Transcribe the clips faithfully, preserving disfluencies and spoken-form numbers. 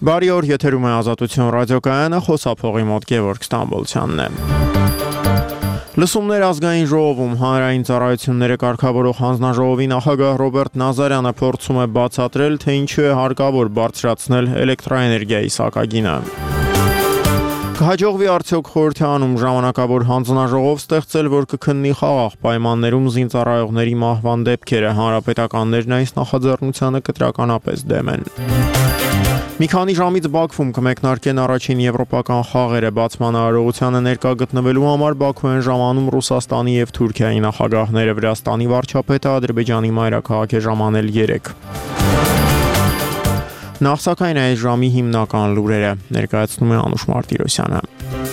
Բարի օր, եթերում է Ազատություն ռադիոկայանը, խոսափողի մոտ Գևորգ Ստամբոլցյանն է։ Լսումներ ազգային ժողովում հանրային ծառայությունները կարգավորող հանձնաժողովի նախագահ Ռոբերտ Նազարյանը փորձում է բացատրել, թե ինչու է հարկավոր բարձրացնել էլեկտրաէներգիայի սակագինը։ Կհաջողվի արդյոք խորհրդարանում ժամանակավոր հանձնաժողով ստեղծել, որ կքննի խաղաղ պայմաններում զինծառայողների մահվան դեպքերը, հանրապետականներն այս նախաձեռնությանը կտրականապես դեմ են։ Մի քանի ժամից Բաքվում կմեկնարկեն առաջին եվրոպական խաղերը, բացման արարողությանը ներկա գտնվելու համար Բաքու են ժամանում Ռուսաստանի եւ Թուրքիայի նախագահները, Վրաստանի վարչապետը Ադրբեջանի մայրաքաղաք է ժամանել երեկ։ Նախ սակայն այս ժամի հիմնական լուրերը ներկայացնում է Անուշ Մարտիրոսյանը։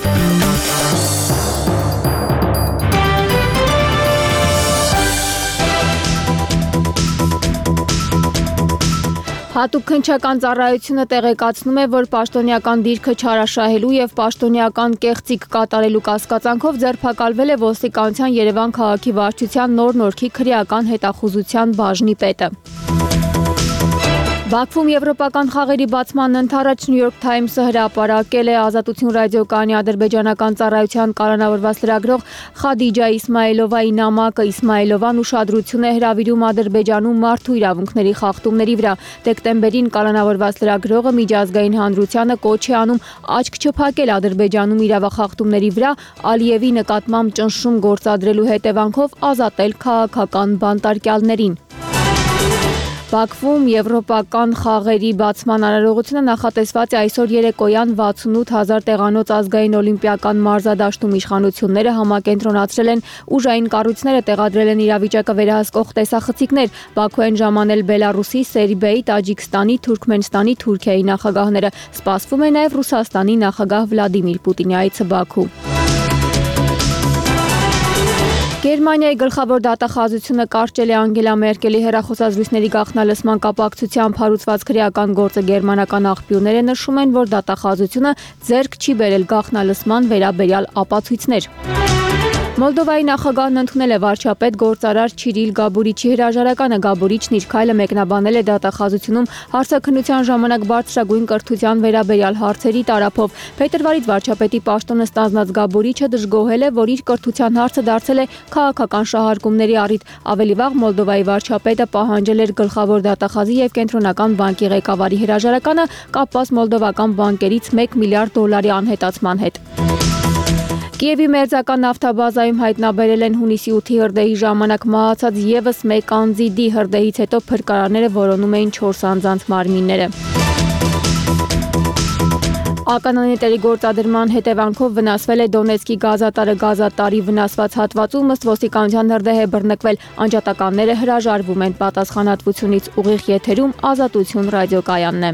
Հատուկ քննչական ծառայությունը տեղեկացնում է, որ պաշտոնյական դիրքը չարաշահելու եւ պաշտոնյական կեղծիք կատարելու կասկածանքով ձերբակալվել է ոստիկանության Երևան քաղաքի վարչության Նոր Նորքի քրեական հետախուզության բաժնի պետը։ Բաքվում եվրոպական խաղերի բացման ընթառաջ New York Times-ը հրապարակել է Ազատություն ռադիոկայանի ադրբեջանական ծառայության կալանավորված լրագրող Խադիջա Իսմայելովայի նամակը։ Իսմայելովան ուշադրություն է հրավիրում Ադրբեջանում մարդու իրավունքների խախտումների վրա։ Դեկտեմբերին կալանավորված լրագրողը միջազգային հանրությանը կոչ է անում աչք չփակել Ադրբեջանում իրավախախտումների վրա, Ալիևի նկատմամբ ճնշում գործադրելու հետևանքով ազատել քաղաքական բանտարկյալներին։ Բաքվում եվրոպական խաղերի բացման արարողությունը նախատեսված է այսօր երեկոյան վաթսունութ հազար տեղանոց ազգային օլիմպիական մարզադաշտում իշխանությունները համակենտրոնացրել են ուժային կառույցները, տեղադրել են իրավիճակը վերահսկող տեսախցիկներ, Բաքու են ժամանել Բելարուսի, Սերբիայի, Տաջիկստանի, Թուրքմենստանի, Թուրքիայի նախագահները։ Սպասվում է նաև Ռուսաստանի նախագահ Վլադիմիր Պուտինի այցը Բաքու։ Գերմանիայի գլխավոր դատախազությունը կարճել է Անգելա Մերկելի հեռախոսազրույցների գաղտնալսման կապակցությամբ հարուցված քրեական գործը։ Գերմանական աղբյուրները նշում են, որ դատախազությունը ձեռք չի բերել գաղտնալսման վերաբերյալ ապացույցներ։ Մոլդովայի նախագահն ընդունել է վարչապետ գործարար Չիրիլ Գաբուրիչի հրաժարականը։ Գաբուրիչն իր քայլը մեկնաբանել է դատախազությունում հարցաքննության ժամանակ բարձրագույն կրթության վերաբերյալ հարցերի տարափով։ Փետրվարից վարչապետի պաշտոնը ստանձնած Գաբուրիչը դժգոհել է, որ իր կրթության հարցը դարձել է քաղաքական շահարկումների առիթ։ Ավելի վաղ Մոլդովայի վարչապետը պահանջել էր գլխավոր դատախազի եւ կենտրոնական բանկի ղեկավարի հրաժարականը կապված մոլդովական բանկերից մեկ միլիարդ դոլարի անհետացման հետ։ Կիևի մերձական նավթաբազայում հայտնաբերել են հունիսի ութի հրդեհի ժամանակ մահացած եւս մեկ անձի դի։ Հրդեհից հետո փրկարարները որոնում էին չորս անձանց մարմինները։ Ականանետերի գործադրման հետևանքով վնասվել է Դոնեցկի գազատարը։ Գազատարի վնասված հատվածում ըստ ոստիկանության հրդեհ է բռնկվել։ Անջատականները հրաժարվում են պատասխանատվությունից։ Ուղիղ եթերում Ազատություն ռադիոկայանն է։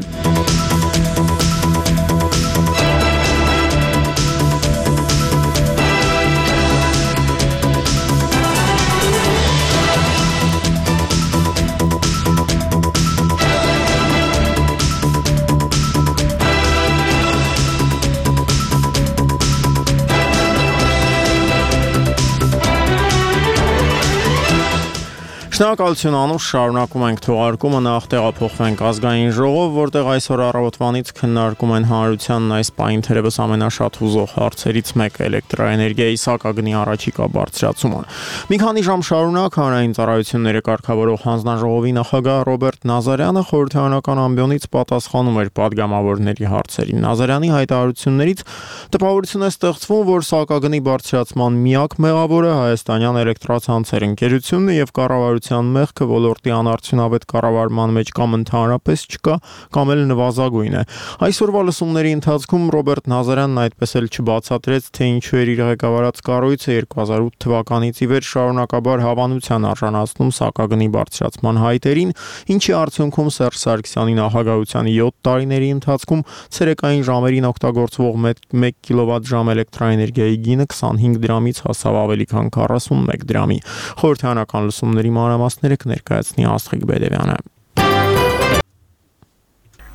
Շնորհակալություն Անուշ, շարունակում ենք թողարկումը, նախ տեղափոխվենք ազգային ժողով, որտեղ այսօր առավոտվանից քննարկում են հանրությանն այս պահին թերևս ամենաշատ հուզող հարցերից մեկը էլեկտրաէներգիայի սակագնի առաջիկա բարձրացումը։ Մի քանի ժամ շարունակ հանրային ծառայությունները կարգավորող հանձնաժողովի նախագահ Ռոբերտ Նազարյանը խորհրդարանական ամբիոնից պատասխանում էր պատգամավորների հարցերին։ Նազարյանի հայտարարություններից տպավորություն է ստեղծվում, որ սակագնի բարձրացման միակ մեղավորը հայաստանյան էլեկտրացանցեր ընկերությունն է եւ կառավարության մեղքը ոլորտի անարդյունավետ կառավարման մեջ կամ ընդհանրապես չկա, կամ էլ նվազագույն է։ Այսօրվա լսումների ընթացքում Ռոբերտ Նազարյանն այդպես էլ չբացատրեց, թե ինչու էր իր ղեկավարած կառույցը երկու հազար ութ թվականից ի վեր շարունակաբար հավանության արժանացնում սակագնի բարձրացման հայտերին, ինչի արդյունքում Սերժ Սարգսյանի նախագահության յոթ տարիների ընթացքում ցերեկային ժամերին օգտագործվող մեկ կիլովատ-ժամ էլեկտրաէներգիայի գինը քսանհինգ դրամից հասավ ավելի քան քառասունմեկ դրամի։ Խորհրդարանական լսումների մանրամասները կներկայացնի Աստղիկ Բեդևյանը։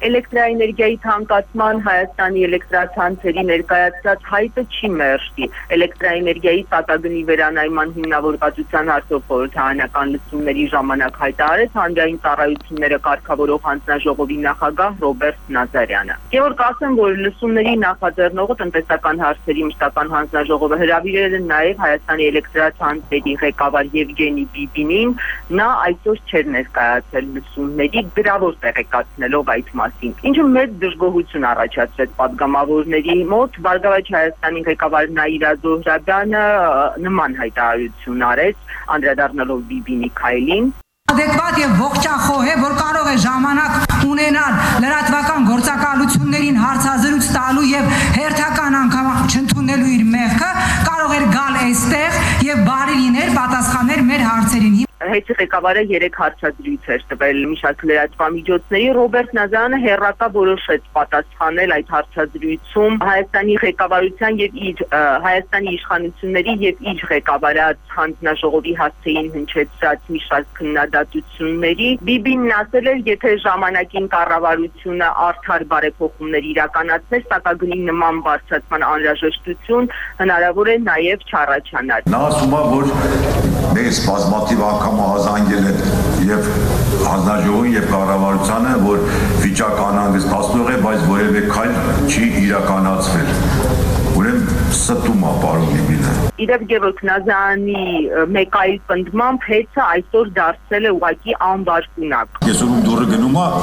Էլեկտրաէներգիայի թանկացման Հայաստանի էլեկտրացանցերի ներկայացած հայտը չի մերժվի։ Էլեկտրաէներգիայի սակագնի վերանայման հիմնավորվածության հարցով խորհրդարանական լսումների ժամանակ հայտարարեց հանրային ծառայությունները կարգավորող հանձնաժողովի նախագահ Ռոբերտ Նազարյանը։ Գևորգ, ասեմ, որ լսումների նախաձեռնողը տնտեսական հարցերի մշտական հանձնաժողովը հրավիրել է նաև Հայաստանի էլեկտրացանցերի ղեկավար Եվգենի Բիբինին, նա այսօր չէր ներկայացել լսումների, գրավոր տեղեկացնելով այդ մասին, ինչը մեծ դժգոհություն առաջացրեց պատգամավորների մոտ։ Բարգավաճ Հայաստանի ղեկավար Նաիրա Զոհրաբյանը նման հայտարարություն արեց, անդրադառնալով Բիբինի քայլին։ Adekvat եւ ողջախոհ է, որ կարող է ժամանակ ունենալ լրատվական գործակալություններին հարցազրույց տալու եւ հերթական անգամ չընդունելու իր մեղքը, կարող էր գալ այստեղ եւ բարի լիներ պատասխաներ մեր հարցերին։ Հայցի ղեկավարը երեք հարցազրույց էր տվել մի շարք լրատվամիջոցների, Ռոբերտ Նազարյանը հերրակա որոշեց պատասխանել այդ հարցազրույցում Հայաստանի ղեկավարության եւ իր Հայաստանի իշխանությունների եւ իր ղեկավարած հանձնաժողովի հասցեին հնչեցրած մի շարք քննադատությունների։ Բիբինն ասել էր, եթե ժամանակին կառավարությունը արդար բարեփոխումներ իրականացներ, սակագնի նման բարձրացման անհրաժեշտություն հնարավոր է նաեւ չառաջանալ։ Նա ասում է, որ մեզ բազմաթիվ անգամ հազանգել են եւ հանձնաժողովին եւ կառավարությանը, որ վիճակը անհանգստացնող է, բայց որևէ քայլ չի իրականացվել։ Ուրեմն ստում է պարոն Բիբինը։ Իրեւ Գևորգ, Նազարյանի մեկ այլ պնդմամբ հեծը այսօր դարձել է ուղղակի անբարկունակ։ Այսօր ում դուրը գնում է,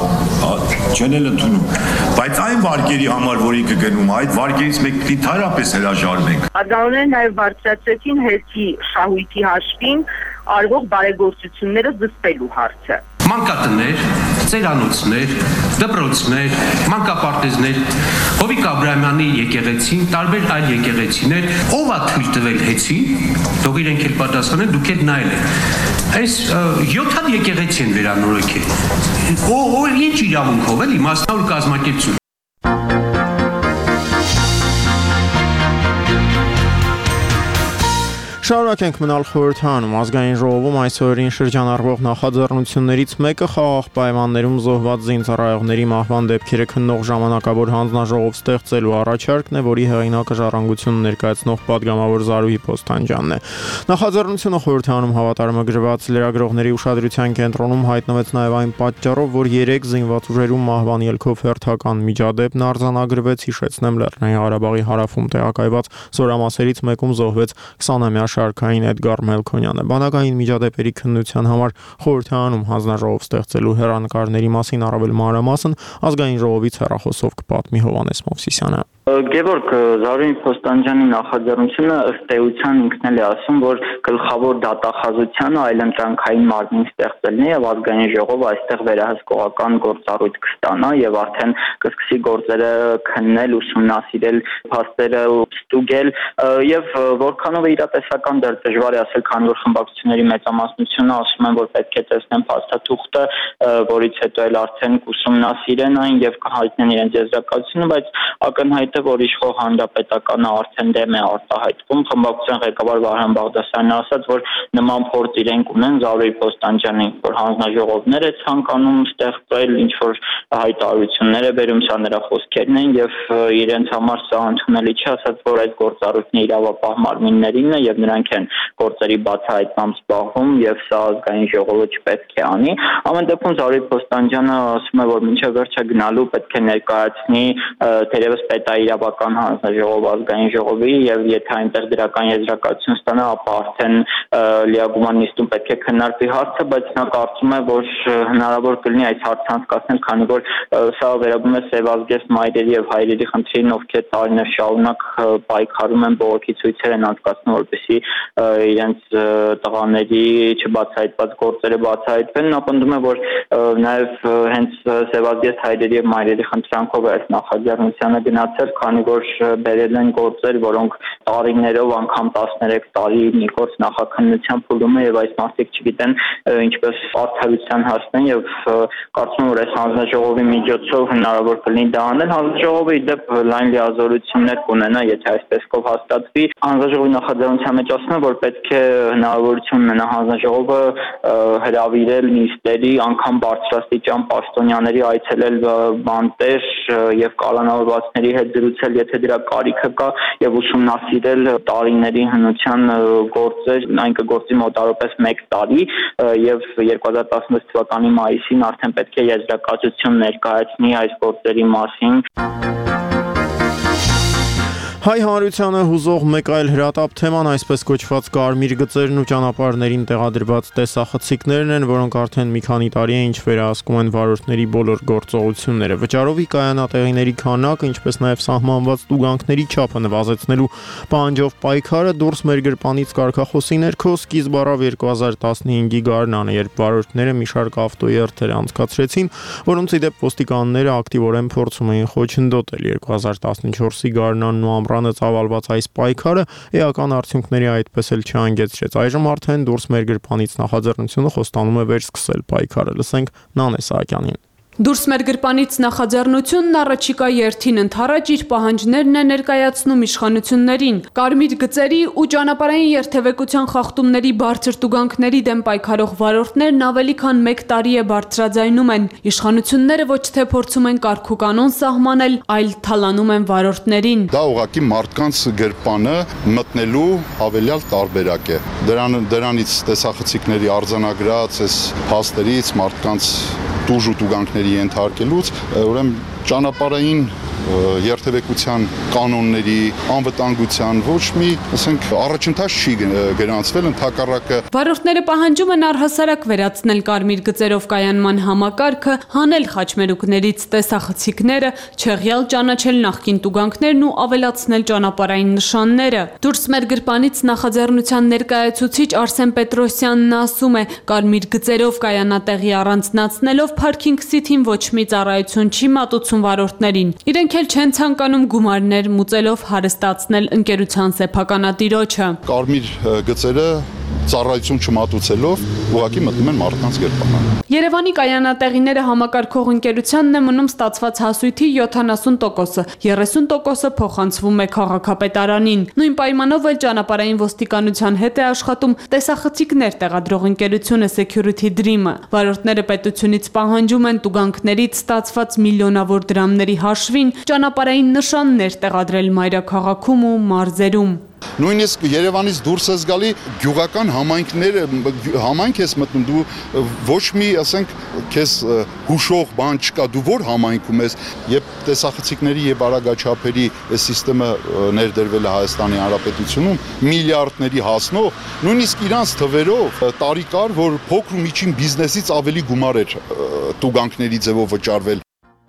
չեն էլ ընդունում, բայց այն վարկերի համար, որ ինքը գնում է, այդ վարկերից մեկ պիտի թարապես հրաժարվենք։ Պատգամավորները նաեւ բարձրացրեցին հերթի շահույթի հաշվին արվող բարեգործությունները զսպելու հարցը։ Մանկատներ, ծերանոցներ, դպրոցներ, մանկապարտեզներ, Հովիկ Աբրահամյանի եկեղեցին, տարբեր այլ եկեղեցիներ, ով է թույլ տվել հեծին, թող իրենք էլ պատասխանեն, դուք եք նայել եք։ Այս յոթ հատ եկեղեցի են վերանորոգել։ Ու ինչ իրավունքով էլի մասնավոր կազմակերպություն։ Շարունակենք մնալ խորհրդարանում։ Ազգային ժողովում այսօրին շրջանառվող նախաձեռնություններից մեկը խաղաղ պայմաններում զոհված զինծառայողների մահվան դեպքերը քննող ժամանակավոր հանձնաժողով ստեղծելու առաջարկն է, որի հեղինակը Ժառանգությունը ներկայացնող պատգամավոր Զարուհի Փոստանջյանն է։ Նախաձեռնությունը խորհրդարանում հավատարմագրված լրագրողների ուշադրության կենտրոնում հայտնվեց նաև այն պատճառով, որ երեք զինված ուժերում մահվան ելքով հերթական միջադեպն արձանագրվեց, հիշեցնեմ, Լեռնային Ղարաբաղի հարավում տեղակայված զորամասերից մեկում զոհվեց քսանամյա շարքային Էդգար Մելքոնյանը։ Բանակային միջադեպերի քննության համար խորհրդարանում հանձնաժողով ստեղծելու հեռանկարների մասին առավել մանրամասն ազգային ժողովից հեռախոսով կպատմի Հովհաննես Մովսիսյանը։ Գևորգ, Զարուհի Փոստանջյանի նախաձեռնությունը ըստ էության ինքն էլ է ասում, որ գլխավոր դատախազությանը այլընտրանքային մարմին ստեղծելն է եւ ազգային ժողովը այստեղ վերահսկողական գործառույթ կստանա եւ արդեն կսկսի գործերը քննել, ուսումնասիրել, փաստերը ստուգել եւ որքանով է իրատեսական դեռ դժվար է ասել, քանի որ խմբակցությունների մեծամասնությունը ասում են, որ պետք է տեսնեն փաստաթուղթը, որից հետո էլ արդեն կուսումնասիրեն այն եւ կհայտնեն իրենց եզրակացությունը, բայց ակնհայտ է, որ իշխող հանրապետականը արդեն դեմ է արտահայտվում։ Խմբակցության ղեկավար Վահրամ Բաղդասարյանն ասաց, որ նման փորձ իրենք ունեն Զարուհի Փոստանջյանի, որ հանձնաժողովներ է ցանկանում ստեղծել, ինչ որ հայտարարություններ է բերում, սա նրա խոսքերն են եւ իրենց համար սա ընդունելի չի, ասաց, որ այդ գործառույթն իրավապահ մարմիններին է եւ նրանք են գործերի բացահայտմամբ զբաղվում եւ սա ազգային ժողովը չպետք է անի։ Ամեն դեպքում Զարուհի Փոստանջյանը ասում է, որ մինչեւ վերջը գնալու պետք է ներկայացնի թերևս պետաիրավական հանձնաժողով ազգային ժողովի եւ եթե այնտեղ դրական եզրակացություն ստանա, ապա արդեն լիագումար նիստում պետք է քննարկվի հարցը, բայց նա կարծում է, որ հնարավոր կլինի այս հարցը անցկացնել, քանի որ սա վերաբերում է սևազգեստ մայրերի եւ հայրերի խնդրին, ովքեր տարիներ շարունակ պայքարում են, բողոքի ցույցեր են անցկացնում, որպեսզի իրենց տղաների չբացահայտված գործերը բացահայտվեն։ Նա պնդում է, որ նաեւ հենց սևազգեստ հայրերի եւ մայրերի խնդրանքով է այս նախաձեռնությանը գնացել, քանի որ բերել են գործեր, որոնք տարիներով անգամ տասներեք տարի մի գործ նախաքննության փուլում է եւ այս մարդիկ չգիտեն ինչպես արդարության հասնեն եւ կարծում եմ, որ այս հանձնաժողովի միջոցով հնարավոր կլինի դա անել։ Հանձնաժողովը ի դեպ լայն լիազորություններ կունենա, եթե այս տեսքով հաստատվի։ Հանձնաժողովի նախաձեռնության մեջ ասում եմ, որ պետք է հնարավորություն ունենա հանձնաժողովը հրավիրել նիստերի, անգամ բարձրաստիճան պաշտոնյաների այցելել բանտեր եւ կալանավորվածների հետ զրուցել, եթե դրա կարիքը կա, եւ ուսումնասիրել տարիների հնության գործեր, այն կգործի մոտավորապես մեկ տարի եւ երկու հազար տասնվեց թվականի մայիսին արդեն պետք է եզրակացություն ներկայացնի այս գործերի մասին։ Հայ հանրությանը հուզող մեկ այլ հրատապ թեման այսպես կոչված կարմիր գծերն ու ճանապարհներին տեղադրված տեսախցիկներն են, որոնք արդեն մի քանի տարի է ինչ վերահսկում են վարորդների բոլոր գործողությունները։ Վճարովի կայանատեղիների քանակը, ինչպես նաև սահմանված տուգանքների չափը նվազեցնելու պահանջով պայքարը դուրս մեր գրպանից կարգախոսի ներքո սկիզբ առավ երկու հազար տասնհինգի գարնանը, երբ վարորդները մի շարք ավտոերթեր անցկացրեցին, որոնց ի դեպ ոստիկանները ակտիվորեն փորձում էին խոչընդոտել։ երկու հազար տասնչորսի գարնանն ու ամռանը ծավալված այս պայքարը էական արդյունքների այդպես էլ չհանգեցրեց։ Այժմ արդեն դուրս մեր գրպանից նախաձեռնությունը խոստանում է վերսկսել պայքարը։ Լսենք Նանե Սահակյանին։ Դուրս մեր գրպանից նախաձեռնությունն առաջիկա երթին ընթառաջ իր պահանջներն է ներկայացնում իշխանություններին։ Կարմիր գծերի ու ճանապարհային երթևեկության խախտումների բարձր տուգանքների դեմ պայքարող վարորդներն ավելի քան մեկ տարի է բարձրաձայնում են։ Իշխանությունները ոչ թե փորձում են կարգուկանոն սահմանել, այլ թալանում են վարորդներին։ Դա ուղղակի մարդկանց գրպանը մտնելու հավելյալ տարբերակ է։ Դրան դրանից տեսախցիկների արձանագրած այս փաստերից մարդկանց տուժ ու տուգանքների ենթարկելուց, ուրեմն ճանապարհային երթևեկության կանոնների, անվտանգության ոչ մի, ասենք, առաջընթաց չի գրանցվել, ընդհակառակը։ Վարորդները պահանջում են առհասարակ վերացնել կարմիր գծերով կայանման համակարգը, հանել խաչմերուկներից տեսախցիկները, չեղյալ ճանաչել նախկին տուգանքներն ու ավելացնել ճանապարհային նշանները։ Դուրս մեր գրպանից նախաձեռնության ներկայացուցիչ Արսեն Պետրոսյանն ասում է, կարմիր գծերով կայանատեղի առանձնացնելով Parking City-ն ոչ մի ծառայություն չի մատուցում վարորդներին։ Իրենք էլ չեն ցանկանում գումարներ մուծելով հարստացնել ընկերության սեփականատիրոջը։ Կարմիր գծերը ծառայություն չմատուցելով ուղղակի մտնում են մարդկանց գրպանը։ Երևանի կայանատեղիները համակարգող ընկերությանն է մնում ստացված հասույթի յոթանասուն տոկոսը, երեսուն տոկոսը փոխանցվում է քաղաքապետարանին։ Նույն պայմանով էլ ճանապարհային ոստիկանության հետ է աշխատում տեսախցիկներ տեղադրող ընկերությունը Security Dream-ը։ Վարորդները պետությունից պահանջում են տուգանքներից ստացված միլիոնավոր դրամների հաշվին ճանապարհային նշաններ տեղադրել մայրաքաղաքում ու մարզերում։ Նույնիսկ Երևանից դուրս ես գալի գյուղական համայնքները, համայնք ես մտնում, դու ոչ մի, ասենք, քեզ հուշող բան չկա, դու որ համայնքում ես, երբ տեսախցիկների եւ արագաչափերի այս համակարգը ներդրվել է Հայաստանի Հանրապետությունում, միլիարդների հասնող, նույնիսկ իրանց թվերով տարի կար, որ փոքր ու միջին բիզնեսից ավելի գումար էր տուգանքների ձևով վճարվել։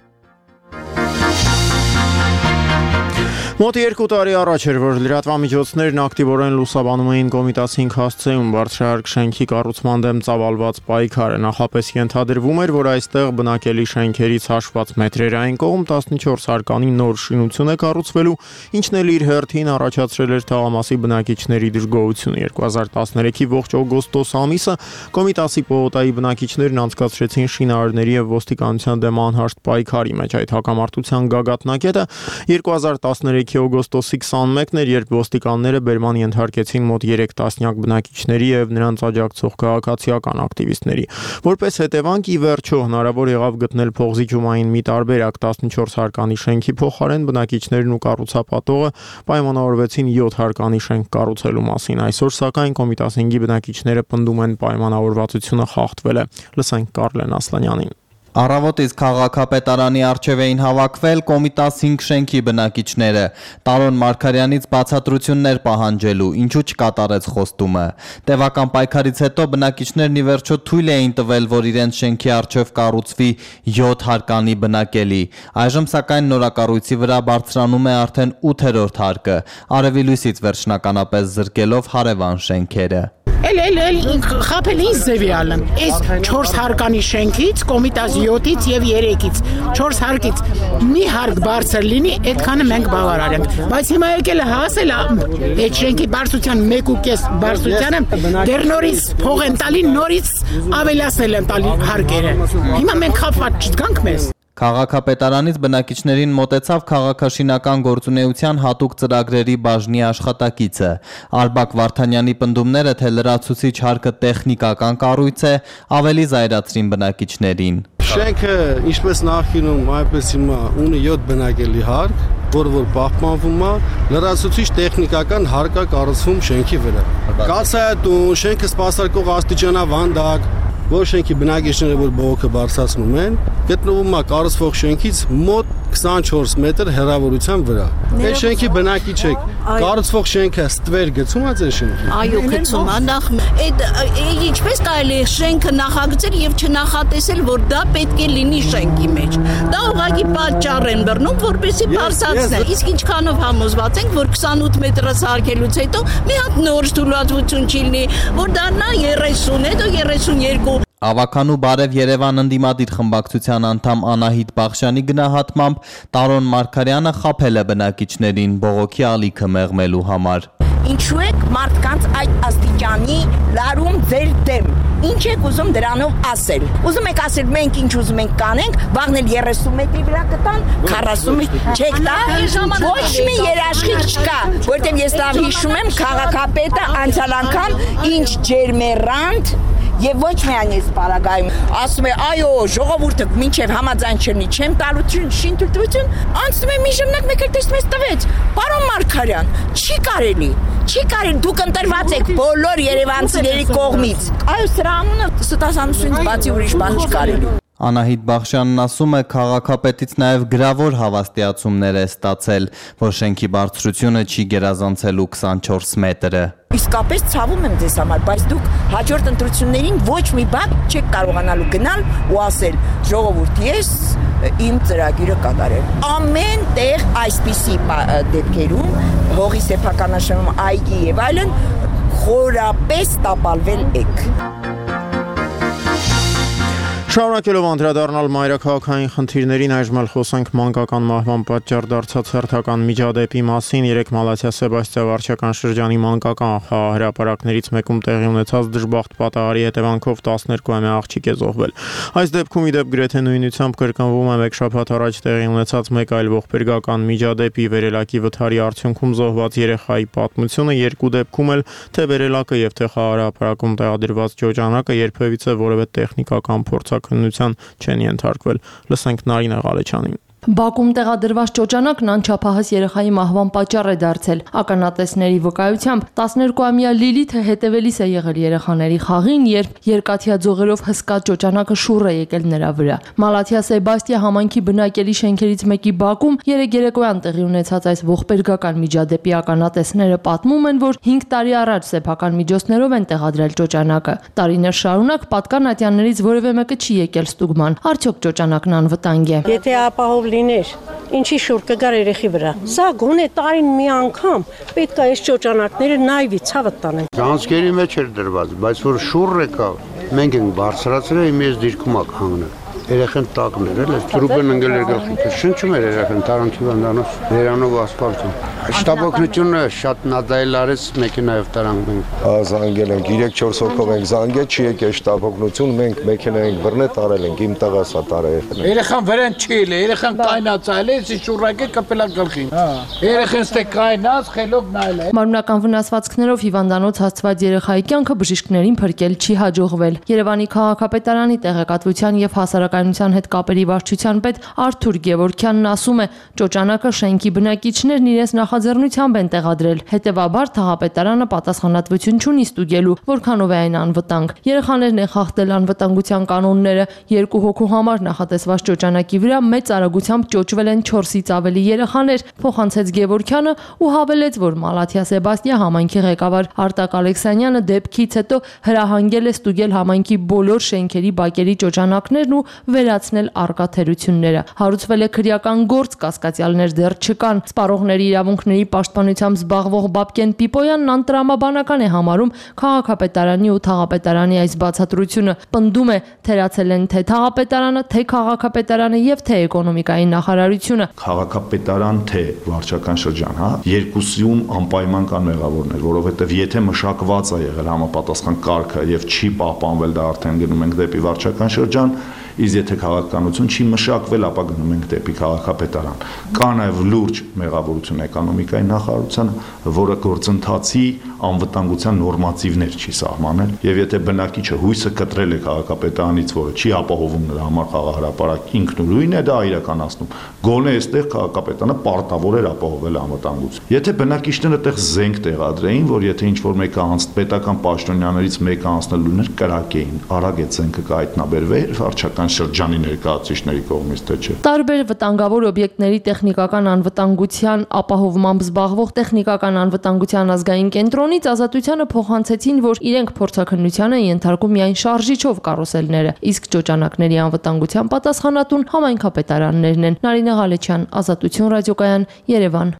Մոտ երկու տարի առաջ էր, որ լրատվամիջոցներն ակտիվորեն լուսաբանում էին Կոմիտաս հինգ հասցեում բարձրահարկ շենքի կառուցման դեմ ծավալված պայքարը։ Նախապես ենթադրվում էր, որ այստեղ բնակելի շենքերից հաշված մետրերային կողմ տասնչորս հարկանի նոր շինություն է կառուցվելու, ինչն էլ իր հերթին առաջացրել էր թաղամասի բնակիչների դժգոհությունը։ երկու հազար տասներեքի ողջ օգոստոս ամիսը Կոմիտասի պողոտայի բնակիչներն անցկացրեցին շինարարների եւ ոստիկանության դեմ անհաշտ պայքարի մեջ։ Այդ հակամարտության գագաթնակետը երկու հազար տասներեքի օգոստոսի քսանմեկն էր, երբ ոստիկանները բերման ենթարկեցին մոտ երեք տասնյակ բնակիչների եւ նրանց աջակցող քաղաքացիական ակտիվիստների։ Որպես հետևանք, ի վերջո հնարավոր եղավ գտնել փողզիջումային մի տարբերակ տասնչորս հարկանի շենքի փոխարեն բնակիչներն ու կառուցապատողը պայմանավորվեցին յոթ հարկանի շենք կառուցելու մասին։ Այսօր սակայն Կոմիտաս հինգի բնակիչները պնդում են պայմանավորվածությունը խախտվել է։ Լսենք Կարլեն Ասլանյանին։ Առավոտից քաղաքապետարանի առջև էին հավաքվել Կոմիտաս հինգ շենքի բնակիչները, Տարոն Մարգարյանից բացատրություններ պահանջելու, ինչու չկատարեց խոստումը։ Տևական պայքարից հետո բնակիչներն ի վերջո թույլ էին տվել, որ իրենց շենքի առջև կառուցվի յոթ հարկանի բնակելի։ Այժմ սակայն նորակառույցի վրա բարձրանում է արդեն ութերորդ հարկը, արևի լույսից վերջնականապես զրկելով հարևան շենքերը։ Էլ էլ էլ խապել ինձ ձևի ալեմ։ Այս չորս հարկանի շենքից, Կոմիտաս յոթից եւ երեքից, չորս հարկից մի հարկ բարձր լինի, այդքանը մենք բավարար ենք։ Բայց հիմա եկել է հասել այդ շենքի բարձրության մեկ ու կես բարձրությանը, դեռ նորից փող են տալի, նորից ավելացնել են տալի հարկերը։ Հիմա մենք խապված չգանք մեզ։ Քաղաքապետարանից բնակիչներին մոտեցավ քաղաքաշինական գործունեության հատուկ ծրագրերի բաժնի աշխատակիցը։ Ալբակ Վարդանյանի պնդումները, թե լրացուցիչ հարկը տեխնիկական կառույց է, ավելի զայրացրին բնակիչներին։ Շենքը, ինչպես նախկինում, այնպես հիմա ունի յոթ բնակելի հարկ, որը որ պահպանվում է, լրացուցիչ տեխնիկական հարկ է կառուցվում շենքի վրա։ Կասայատուն, շենքը սպասարկող աստիճանավանդակ, որ շենքի բնակիչները որ բողոքը բարձրացնում են, գտնվում է կառուցվող շենքից մոտ քսանչորս մետր հեռավորության վրա։ Այս շենքի բնակիչ եք, կառուցվող շենքը ստվեր գցում է ձեր շենքի։ Այո, գցում է, նախ այդ ինչպես կարելի է շենքը նախագծել եւ չնախատեսել, որ դա պետք է լինի շենքի մեջ։ Դա ուղղակի պատճառ են բռնում, որպեսզի բարձրացնեն։ Իսկ ինչքանով համոզված ենք, որ քսանութ մետրը սարքելուց հետո մի հատ նոր թույլատվություն չի լինի, որ դառնա երեսուն, հետո երեսունյերկու։ Ավականու Բարև Երևան ընդդիմադիր խմբակցության անդամ Անահիտ Բախշյանի գնահատմամբ Տարոն Մարգարյանը խաբել է բնակիչներին բողոքի ալիքը մեղմելու համար։ Ինչու եք մարդկանց այդ աստիճանի լարում ձեր դեմ։ Ինչ եք ուզում դրանով ասել։ Ուզում եք ասել մենք ինչ ուզում ենք կանենք, վաղնել երեսուն մետրի վրա կտան, քառասուն մետրի, չեք տա։ Ոչ մի երաշխիք չկա, որտեղ ես լավ հիշում եմ քաղաքապետը անցյալ անգամ ինչ ջերմերանտ Եվ ոչ միայն այս պարագայում ասում է, այո, ժողովուրդը մինչև համաձայն չլինի, չեմ տալու շինթույլտվություն, անցնում է մի ժամանակ մեկ էլ տեսնում ես տվեց։ Պարոն Մարգարյան, չի կարելի, չի կարելի, դուք ընտրված եք բոլոր երևանցիների կողմից։ Այո, սրա անունը ստասանությունից բացի ուրիշ բան չի կարելի։ Անահիտ Բախշյանն ասում է, քաղաքապետից նաև գրավոր հավաստիացումներ է ստացել, որ շենքի բարձրությունը չի գերազանցելու քսանչորս մետրը։ Իսկապես ցավում եմ ձեզ համար, բայց դուք հաջորդ ընտրություններին ոչ մի բան չեք կարողանալու գնալ ու ասել ժողովուրդ, ես իմ ծրագիրը կատարել։ Ամեն տեղ այսպիսի դեպքերում հողի սեփականաշրջանում այգի եւ այլն խորապես տապալվել եք։ Շարունակելով անդրադառնալ մայրաքաղաքային խնդիրներին, այժմ էլ խոսենք մանկական մահվան պատճառ դարձած հերթական միջադեպի մասին։ Երեկ Մալաթիա Սեբաստիա վարչական շրջանի մանկական խաղահրապարակներից մեկում տեղի ունեցած դժբախտ պատահարի հետևանքով տասներկուամյա աղջիկ է զոհվել։ Այս դեպքում ի դեպ գրեթե նույնությամբ կրկնվում է մեկ շաբաթ առաջ տեղի ունեցած մեկ այլ ողբերգական միջադեպի վերելակի վթարի արդյունքում զոհված երեխայի պատմությունը, երկու դեպքում էլ թե վերելակը եւ թե խաղահրապարակում տեղադրված ճոճանակը երբևիցե որևէ տեխնիկական փորձաքննության չեն ենթարկվել։ Լսենք Նարինե Ղալեչյանին։ Բաքում տեղադրված ճոճանակն անչափահաս երեխայի մահվան պատճառ է դարձել։ Ականատեսների վկայությամբ տասներկուամյա Լիլիթը հետևելիս է եղել երեխաների խաղին, երբ երկաթյա ձողերով հսկա ճոճանակը շուռ է եկել նրա վրա։ Մալաթիա Սեբաստիա համայնքի բնակելի շենքերից մեկի բակում երեկ երեկոյան տեղի ունեցած այս ողբերգական միջադեպի ականատեսները պատմում են, որ հինգ տարի առաջ սեփական միջոցներով են տեղադրել ճոճանակը։ Տարիներ շարունակ պատկան ատյաններից որևէ մեկը չի եկել ստուգման։ Արդյոք ճոճանակն անվտանգ է։ Եթե ապահով լիներ, ինչի շուր կգար երեխի վրա։ Սա գոնե տարին մի անգամ պետք է այս ճոճանակները նայվի ցավը տանեն։ Գանցքերի մեջ էր դրված, բայց որ շուռ եկավ, մենք ենք բարձրացրել, իմ ես դիրքում ակ հանգնել։ Երեխան տակներ էլ, այս տրուպեն ընկել էր գլխի։ Շնչում էր երեխան Տարանքի վանդանոց, Լերանով ասֆալտում։ Շտապօգնությունը շատ նադայել արեց մեքենայով տարանք։ Զանգել ենք երեք-չորս հոգով ենք զանգել, չի եկել շտապօգնություն, մենք մեքենա ենք բռնել, տարել ենք, իմ տղա սա տարել։ Երեխան վրան չի էլ, երեխան կայնացել է, էսի շուրակը կպելա գլխին։ Երեխան ստե կայնած, խելոք նայել է։ Մարմնական վնասվածքներով հիվանդանոց հասցված երեխայի կյանքը բժիշկներին փրկել չի հաջողվել։ Երևանի քաղաքապետարանի տեղեկատվության եւ հասարակայնության հետ կապերի վարչության պետ Արթուր Գևորգյանն ասում է, ճոճանակը շենքի բնակիչներն իրենց նախաձեռնությամբ են տեղադրել։ Հետևաբար թաղապետարանը պատասխանատվություն չունի ստուգելու, որքանով է այն անվտանգ։ Երեխաներն են խախտել անվտանգության կանոնները։ Երկու հոգու համար նախատեսված ճոճանակի վրա մեծ արագությամբ ճոճվել են չորսից ավելի երեխաներ, փոխանցեց Գևորգյանը ու հավելեց, որ Մալաթիա Սեբաստիա համայնքի ղեկավար Արտակ Ալեքսանյանը դեպքից հետո հրահանգել է ստուգել համայնքի բոլոր շենքերի բակերի ճոճանակներն ու վերացնել արկա թերությունները։ Հարուցվել է քրեական գործ, կասկածյալներ դեռ չկան։ Սպառողների իրավունքների պաշտպանությամբ զբաղվող Բաբկեն Պիպոյանն անտրամաբանական է համարում քաղաքապետարանի ու թաղապետարանի այս բացատրությունը։ Պնդում է, թերացել են թե թաղապետարանը, թե քաղաքապետարանը եւ թե էկոնոմիկայի նախարարությունը։ Քաղաքապետարան թե վարչական շրջան, հա, երկուսիում անպայման կան մեղավորներ, որովհետեւ եթե մշակված է եղել համապատասխան կարգը եւ չի պահպանվել, դա արդեն գնում ենք դեպի վարչական շրջան, Իսկ եթե քաղաքականություն չի մշակվել, ապա գնում ենք դեպի քաղաքապետարան։ Կա նաև լուրջ մեղավորություն էկոնոմիկայի նախարարությանը, որը գործընթացի անվտանգության նորմատիվներ չի սահմանել, եւ եթե բնակիչը հույսը կտրել է քաղաքապետարանից, որը չի ապահովում նրա համար խաղահարապարակ, ինքնուրույն է դա իրականացնում, գոնե այստեղ քաղաքապետարանը պարտավոր էր ապահովել անվտանգություն։ Եթե բնակիչները այդտեղ զենք տեղադրեին, որ եթե ինչ-որ մեկը անց պետական պաշտոնյաներից մեկը անցնելու ներ կրակեին, արագ այդ զենքը կհայտնաբերվեր վարչական շրջանի ներկայացուցիչների կողմից, թե չէ։ Տարբեր վտանգավոր օբյեկտների տեխնիկական անվտանգության ապահովմամբ զբաղվող տեխնիկական անվտանգության ազգային կենտրոնից Ազատությանը փոխանցեցին, որ իրենք փորձաքննության են ենթարկում միայն շարժիչով կարոսելները, իսկ ճոճանակների անվտանգության պատասխանատուն համայնքապետարաններն են։ Նարինե Ղալեչյան, Ազատություն ռադիոկայան, Երևան։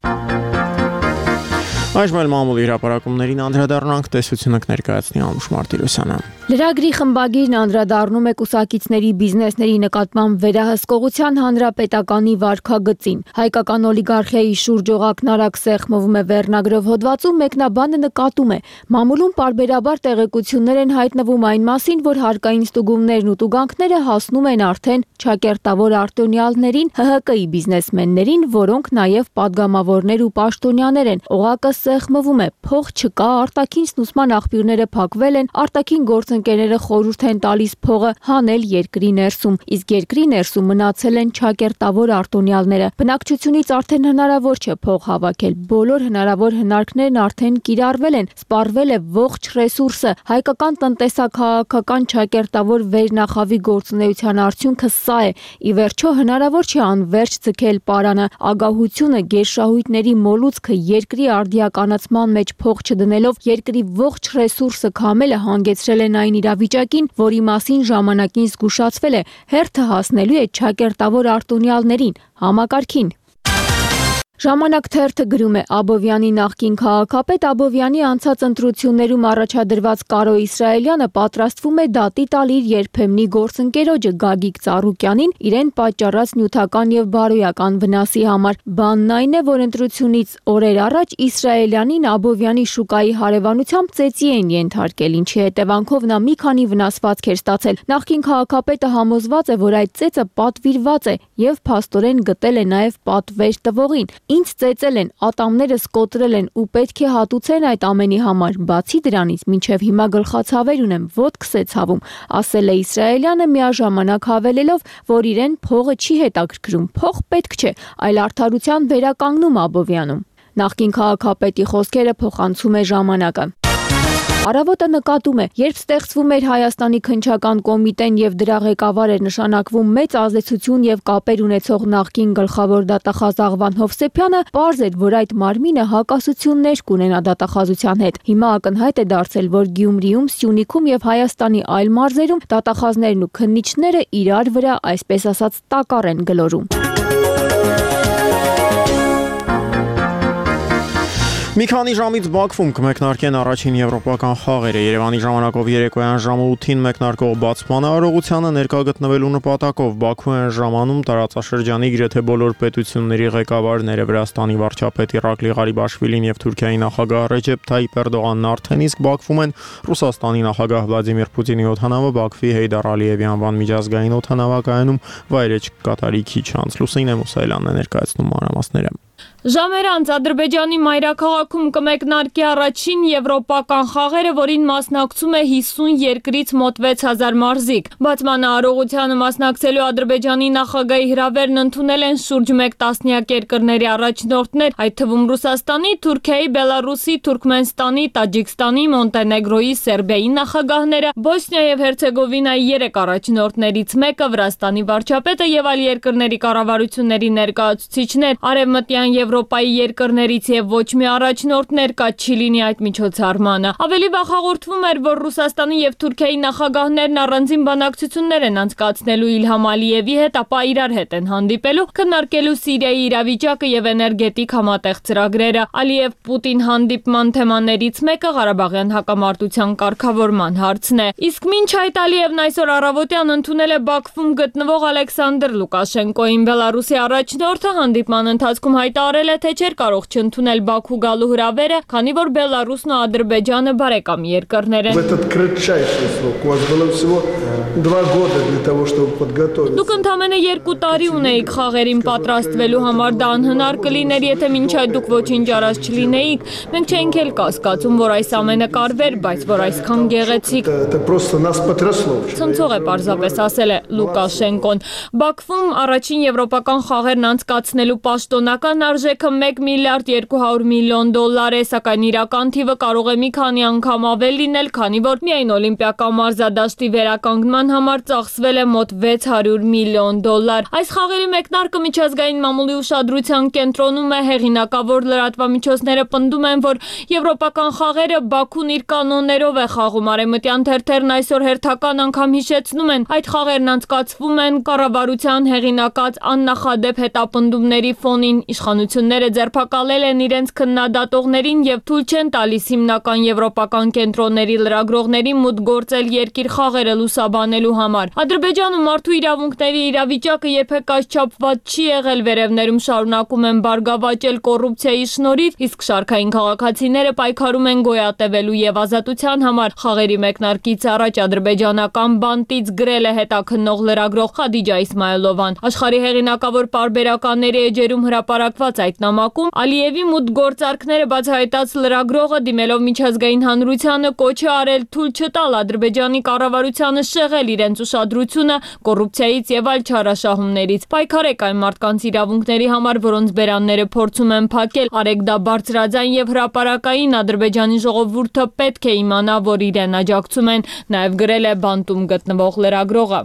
Այժմ էլ մամուլի հրապարակումներին անդրադառնանք, տեսությունը կներկայացնի Անուշ Մարտիրոսյանը։ Լրագրի խմբագիրն անդրադառնում է կուսակիցների բիզնեսների նկատմամբ վերահսկողության հանրապետականի վարքագծին։ Հայկական օլիգարխիայի շուրջ օղակնարակ սեղմվում է վերնագրով հոդվածում, մեկնաբանը նկատում է. մամուլում պարբերաբար տեղեկություններ են հայտնվում այն մասին, որ հարկային ստուգումներն ու տուգանքները հասնում են արդեն ճակերտավոր արտոնյալներին, Հ Հ Կ-ի բիզնեսմեններին, որոնք նաև падգամավորներ ու պաշտոնյաներ են։ Օղակը սեղմվում է, փող չկա, արտաքին ստուսման աղբյուրները փակվել են, արտաքին գործընկերները խորհուրդ են տալիս փողը հանել երկրի ներսում, իսկ երկրի ներսում մնացել են ճակերտավոր արտոնյալները։ Բնակչությունից արդեն հնարավոր չէ փող հավաքել, բոլոր հնարավոր հնարքներն արդեն կիրառվել են, սպառվել է ողջ ռեսուրսը։ Հայկական տնտեսա-քաղաքական ճակերտավոր վերնախավի գործունեության արդյունքը սա է։ Ի վերջո հնարավոր չէ անverջ ձգել պարանը, ագահությունը, գերշահույթների մոլուցքը, երկրի արդիականացման մեջ փող չդնելով երկրի ողջ ռեսուրսը քամելը հանգեցրել են այն իրավիճակին, որի մասին ժամանակին զգուշացվել է, հերթը հասնելու է ճակերտավոր արտոնյալներին, համակարգին։ Ժամանակ թերթը գրում է Աբովյանի նախկին քաղաքապետ Աբովյանի անցած ընտրություններում առաջադրված Կարո Իսրայելյանը պատրաստվում է դատի տալ իր երբեմնի գործընկերոջը Գագիկ Ծառուկյանին իրեն պատճառած նյութական եւ բարոյական վնասի համար։ Բանն այն է, որ ընտրությունից օրեր առաջ Իսրայելյանին Աբովյանի շուկայի հարևանությամբ ծեծի են ենթարկել, ինչի հետևանքով նա մի քանի վնասվածք էր ստացել։ Նախկին քաղաքապետը համոզված է, որ այդ ծեծը պատվիրված է եւ փաստորեն գտել է նաեւ պատվեր տվողին։ Ինձ ծեծել են, ատամներս կոտրել են ու պետք է հատուցեն այդ ամենի համար, բացի դրանից մինչև հիմա գլխացավեր ունեմ, ոտքս է ցավում, ասել է Իսրայելյանը միաժամանակ հավելելով, որ իրեն փողը չի հետաքրքրում, փող պետք չէ, այլ արդարության վերականգնում Աբովյանում։ Նախկին քաղաքապետի խոսքերը փոխանցում է ժամանակը։ Առավոտը նկատում է, երբ ստեղծվում էր Հայաստանի քննչական կոմիտեն եւ դրա ղեկավար էր նշանակվում մեծ ազդեցություն եւ կապեր ունեցող նախկին գլխավոր դատախազ Աղվան Հովսեփյանը, պարզ էր, որ այդ մարմինը հակասություններ կունենա դատախազության հետ։ Հիմա ակնհայտ է դարձել, որ Գյումրիում, Սյունիքում եւ Հայաստանի այլ մարզերում դատախազներն ու քննիչները իրար վրա, այսպես ասած, տակառ են գլորում։ Մի քանի ժամից Բաքվում կմեկնարկեն առաջին եվրոպական խաղերը։ Երևանի ժամանակով երեկոյան ժամը ութին մեկնարկող բացման արարողությանը ներկա գտնվելու նպատակով Բաքու են ժամանում տարածաշրջանի գրեթե բոլոր պետությունների ղեկավարները, Վրաստանի վարչապետ Իրակլի Ղարիբաշվիլին եւ Թուրքիայի նախագահ Ռեջեփ Թայիպ Էրդողանն արդեն իսկ Բաքվում են։ Ռուսաստանի նախագահ Վլադիմիր Պուտինի օդանավը Բաքվի Հեյդար Ալիևի անվան միջազգային օդանավակայանում վայրեջք կատարի քիչ անց։ Լուսինե Մուսայելյանն է ներկայացնում մանրամասները։ Ժամեր անց Ադրբեջանի մայրաքաղաքում կմեկնարկի առաջին եվրոպական խաղերը, որին մասնակցում է հիսուն երկրից մոտ վեց հազար մարզիկ։ Բացման արարողությանը մասնակցելու Ադրբեջանի նախագահի հրավերն ընդունել են շուրջ մեկ տասնյակ երկրների առաջնորդներ, այդ թվում Ռուսաստանի, Թուրքիայի, Բելարուսի, Թուրքմենստանի, Տաջիկստանի, Մոնտենեգրոյի, Սերբիայի նախագահները, Բոսնիա եւ Հերցեգովինայի երեք առաջնորդներից մեկը, Վրաստանի վարչապետը եւ այլ երկրների կառավարությունների ներկայացուցիչներ, արևմտյան Եվրոպայի երկրներից եւ ոչ մի առաջնորդներ կա չի լինի այդ միջոցառմանը։ Ավելի վաղ հաղորդվում էր, որ Ռուսաստանի եւ Թուրքիայի նախագահներն առանձին բանակցություններ են անցկացնելու Իլհամ Ալիևի հետ, ապա իրար հետ են հանդիպելու, քննարկելու Սիրիայի իրավիճակը եւ էներգետիկ համատեղ ծրագրերը։ Ալիև-Պուտին հանդիպման թեմաներից մեկը Ղարաբաղյան հակամարտության կարգավորման հարցն է։ Իսկ մինչ այդ Ալիևն այսօր առավոտյան ընդունել է Բաքվում գտնվող Ալեքսանդր Լուկաշենկոին, Բելարուսի առաջնորդը հանդիպման ընթացքում հայտ հայտարարել է, թե չէր կարող չընդունել Բաքու գալու հրավերը, քանի որ Բելարուսն ու Ադրբեջանը բարեկամ երկրներ են։ Դուք ընդամենը երկու տարի ունեիք խաղերին պատրաստվելու համար, դա անհնար կլիներ, եթե մինչ այդ դուք ոչինչ արած չլինեիք։ Մենք չէինք էլ կասկածում, որ այս ամենը կարվեր, բայց որ այսքան գեղեցիկ։ Ցնցող է պարզապես ասել է Լուկաշենկոն։ Բաքվում առաջին եվրոպական խաղերն անցկացնելու պաշտոնական արժեքը մեկ միլիարդ երկու հարյուր միլիոն դոլար է, սակայն իրական թիվը կարող է մի քանի անգամ ավել լինել, քանի որ միայն օլիմպիական մարզադաշտի վերականգնման համար ծախսվել է մոտ վեց հարյուր միլիոն դոլար։ Այս խաղերի մեկնարկը միջազգային մամուլի ուշադրության կենտրոնում է, հեղինակավոր լրատվամիջոցները պնդում են, որ եվրոպական խաղերը Բաքուն իր կանոններով է խաղում։ Արևմտյան թերթերն այսօր հերթական անգամ հիշեցնում են, այդ խաղերն անցկացվում են կառավարության հեղինակած աննախադեպ հետապնդումների ֆոնին։ Իշխանությունները ձերբակալել են իրենց քննադատողներին եւ թույլ չեն տալիս հիմնական եվրոպական կենտրոնների լրագրողների մուտք գործել երկիր խաղերը լուսաբանելու համար։ Ադրբեջանում մարդու իրավունքների իրավիճակը երբեք այսչափված չի եղել, վերևներում շարունակում են բարգավաճել կոռուպցիայի շնորհիվ, իսկ շարքային քաղաքացիները պայքարում են գոյատևելու եւ ազատության համար։ Խաղերի մեկնարկից առաջ ադրբեջանական բանտից գրել է հետաքննող լրագրող Խադիջա Իսմայելովան։ Աշխարհի հեղինակավոր պարբերականների էջերում հրապարակված այդ նամակում Ալիևի մուտքգործարքները բացահայտած լրագրողը դիմելով միջազգային հանրությանը կոչ է արել թույլ չտալ Ադրբեջանի կառավարությանը շեղել իրենց ուշադրությունը կոռուպցիայից եւ այլ չարաշահումներից։ Պայքարեք այն մարդկանց իրավունքների համար, որոնց բերանները փորձում են փակել, արեք դա բարձրաձայն եւ հրապարակային, Ադրբեջանի ժողովուրդը պետք է իմանա, որ իրեն աջակցում են, նաեւ գրել է բանտում գտնվող լրագրողը։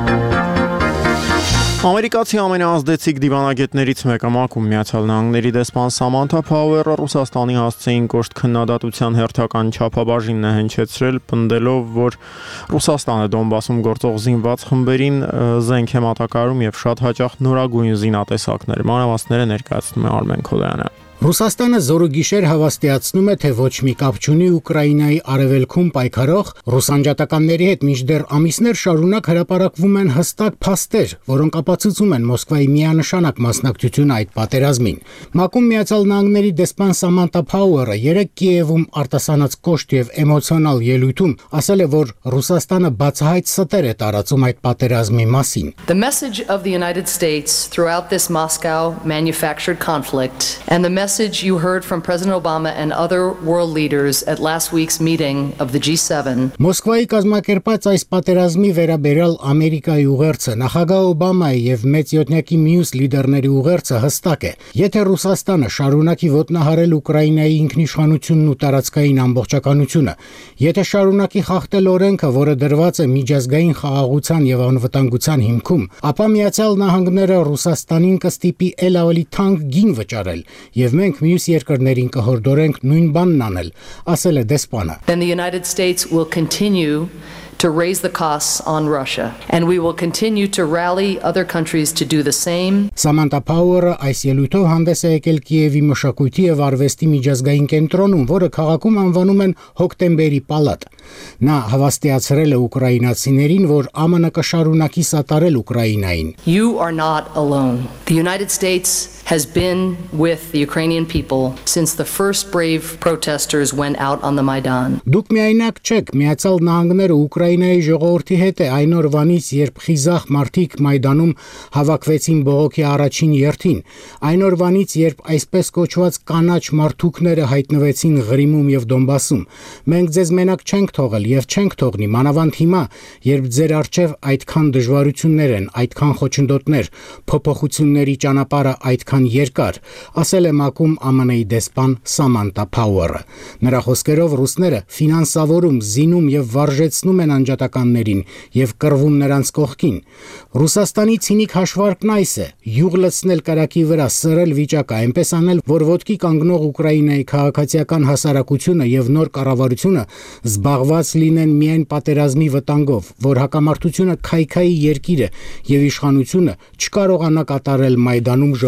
Ամերիկացի ամենաազդեցիկ դիվանագետներից մեկը Մակում Միացյալ Նահանգների դեսպան Սամանթա Փաուերը Ռուսաստանի հասցեին կոշտ քննադատության հերթական չափաբաժինն է հնչեցրել, պնդելով, որ Ռուսաստանը Դոնբասում գործող զինված խմբերին զենք է մատակարարում եւ շատ հաճախ նորագույն զինատեսակներ։ Մանրամասները ներկայացնում է Արմեն Քոդայանը։ Ռուսաստանը զորուգիշեր հավաստիացնում է, թե ոչ մի կապ չունի Ուկրաինայի արևելքում պայքարող ռուսանջատականների հետ, մինչդեռ ամիսներ շարունակ հրապարակվում են հստակ փաստեր, որոնք ապացուցում են Մոսկվայի միանշանակ մասնակցությունը այդ պատերազմին։ Մակում Միացյալ Նահանգների դեսպան Սամանթա Փաուերը երեկ Կիևում արտասանած կոշտ եւ էմոցիոնալ ելույթում ասել է, որ Ռուսաստանը բացահայտ ստեր է տարածում այդ պատերազմի մասին։ The message of the United States throughout this Moscow manufactured conflict and the message you heard from President Obama and other world leaders at last week's meeting of the G seven. Մոսկվայի կազմակերպած այս պատերազմի վերաբերյալ Ամերիկայի ուղերձը, նախագահ Օբամայի եւ մեծ յոթնյակի մյուս լիդերների ուղերձը հստակ է։ Եթե Ռուսաստանը շարունակի ոտնահարել Ուկրաինայի ինքնիշխանությունն ու տարածքային ամբողջականությունը, եթե շարունակի խախտել օրենքը, որը դրված է միջազգային խաղաղության եւ անվտանգության հիմքում, ապա Միացյալ Նահանգները Ռուսաստանին կստիպի ել ավելի թանկ գին վճարել եւ մենք մյուս երկրներին կհորդորենք նույն բանն անել, ասել է դեսպանը։ Then the United States will continue to raise the costs on Russia and we will continue to rally other countries to do the same. Սամանթա Փաուերը այս ելույթով հանդես է եկել Կիևի մշակույթի եւ արվեստի միջազգային կենտրոնում, որը քաղաքում անվանում են Հոկտեմբերի պալատ։ Նա հավաստիացրել է ուկրաինացիներին, որ ԱՄՆ կշարունակի սատարել Ուկրաինային։ You are not alone. The United States has been with the Ukrainian people since the first brave protesters went out on the Maidan. Դուք միայնակ չեք, Միացյալ Նահանգները Ուկրաինայի ժողովրդի հետ է այն օրվանից, երբ խիզախ մարդիկ Մայդանում հավաքվեցին բողոքի առաջին երթին, այն օրվանից, երբ այսպես կոչված կանաչ մարդուկները հայտնվեցին Ղրիմում եւ Դոնբասում։ Մենք ձեզ մենակ չենք թողել եւ չենք թողնի, մանավանդ հիմա, երբ ձեր առջեւ այդքան դժվարություններ են, այդքան խոչընդոտներ, փոփոխությունների ճանապարհը այդքան երկար, ասել է Մակում ԱՄՆ-ի դեսպան Սամանթա Փաուերը։ Նրա խոսքերով ռուսները ֆինանսավորում, զինում եւ վարժեցնում են անջատականներին եւ կռվում նրանց կողքին։ Ռուսաստանի ցինիկ հաշվարկն այս է՝ յուղ լցնել կարակի վրա, սրել վիճակը, այնպես անել, որ ոտքի կանգնող Ուկրաինայի քաղաքացիական հասարակությունը եւ նոր կառավարությունը զբաղված լինեն միայն պատերազմի վտանգով, որ հակամարտությունը քայքայի երկիրը եւ իշխանությունը չկարողանա կատարել Մայդանում ժողովրդի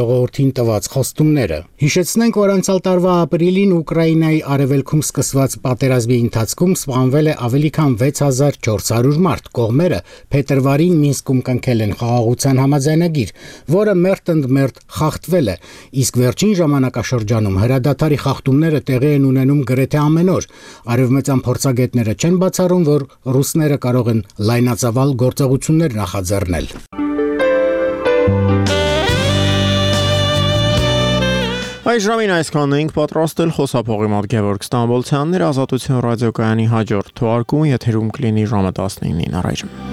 յոթին տված խոստումները։ Հիշեցնենք, որ անցյալ տարվա ապրիլին Ուկրաինայի արևելքում սկսված պատերազմի ընթացքում սպանվել է ավելի քան վեց հազար չորս հարյուր մարդ։ Կողմերը փետրվարին Մինսկում կնքել են խաղաղության համաձայնագիր, որը մերթ ընդ մերթ խախտվել է, իսկ վերջին ժամանակաշրջանում հրադադարի խախտումները տեղի են ունենում գրեթե ամեն օր։ Արևմտյան փորձագետները չեն բացառում, որ ռուսները կարող են լայնածավալ գործողություններ նախաձեռնել։ Այս ժամին այսքանն էինք պատրաստել խոսափողի մոտ Գևորգ Ստամբոլցյանն էր Ազատություն ռադիոկայանի հաջորդ թողարկումը եթերում կլինի ժամը տասնինին առայժմ։